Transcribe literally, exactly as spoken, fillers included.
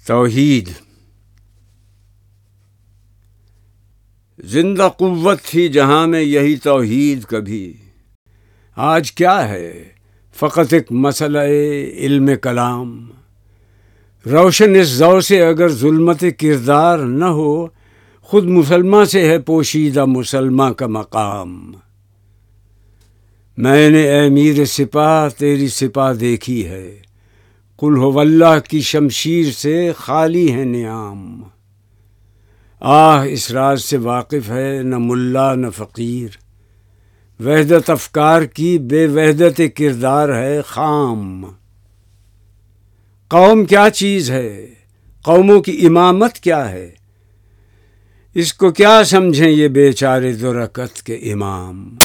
तौहीद। जिंदा कुव्वत थी जहां में यही तौहीद कभी, आज क्या है फ़कत एक मसला-ए इल्म कलाम। रोशन इस ज़ौ से अगर ज़ुल्मत किरदार न हो, खुद मुसलमान से है पोशीदा मुसलमान का मकाम। मैंने ए मीर सिपाह तेरी सिपाह देखी है, कुल हुवल्लाह की शमशीर से खाली है नियाम। आह इस राज से वाकिफ़ है न मुल्ला न फ़कीर, वहदत अफ़कार की बेवहदत किरदार है खाम। कौम क्या चीज़ है, कौमों की इमामत क्या है, इसको क्या समझें ये बेचारे दुरकत के इमाम।